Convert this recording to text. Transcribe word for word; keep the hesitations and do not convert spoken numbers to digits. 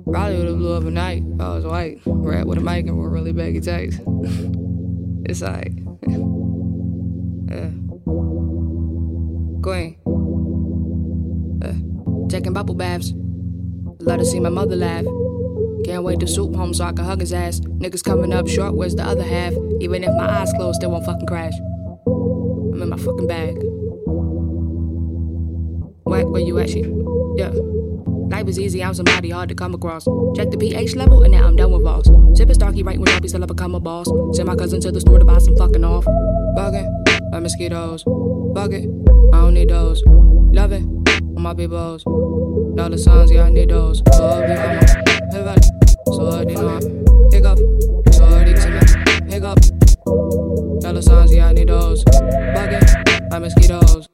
Probably would have blew up a night if I was white. Rap with a mic and with really baggy tights. It's like, yeah. Queen. Uh, taking bubble baths. Love to see my mother laugh. Can't wait to soup home so I can hug his ass. Niggas coming up short, where's the other half? Even if my eyes closed, still won't fucking crash. I'm in my fucking bag. Whack, where you at, shit? Yeah. Life is easy, I'm somebody hard to come across. Check the pH level, and now I'm done with Voss. Sippin' Starkey right when I'll still I become a boss. Send my cousin to the store to buy some fucking off. Buggin', like mosquitoes. Fuck it, I don't need those. Lovin', on my peoples. Know the songs, yeah, I need those. So I be on my head, so I did not hiccup. So I did to hiccup. Know the songs, yeah, I need those. Buggin', like mosquitoes.